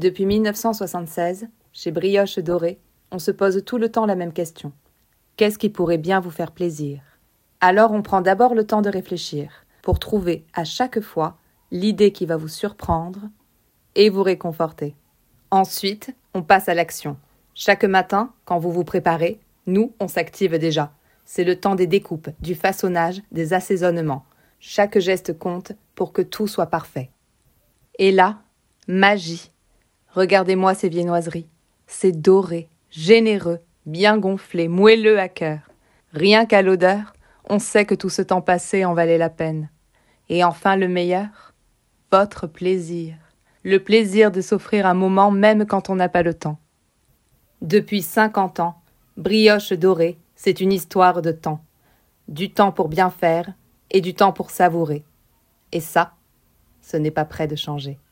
Depuis 1976, chez Brioche Dorée, on se pose tout le temps la même question. Qu'est-ce qui pourrait bien vous faire plaisir ? Alors on prend d'abord le temps de réfléchir, pour trouver à chaque fois l'idée qui va vous surprendre et vous réconforter. Ensuite, on passe à l'action. Chaque matin, quand vous vous préparez, nous, on s'active déjà. C'est le temps des découpes, du façonnage, des assaisonnements. Chaque geste compte pour que tout soit parfait. Et là, magie. Regardez-moi ces viennoiseries. C'est doré, généreux, bien gonflé, moelleux à cœur. Rien qu'à l'odeur, on sait que tout ce temps passé en valait la peine. Et enfin le meilleur, votre plaisir. Le plaisir de s'offrir un moment même quand on n'a pas le temps. Depuis 50 ans, Brioche Dorée, c'est une histoire de temps. Du temps pour bien faire et du temps pour savourer. Et ça, ce n'est pas près de changer.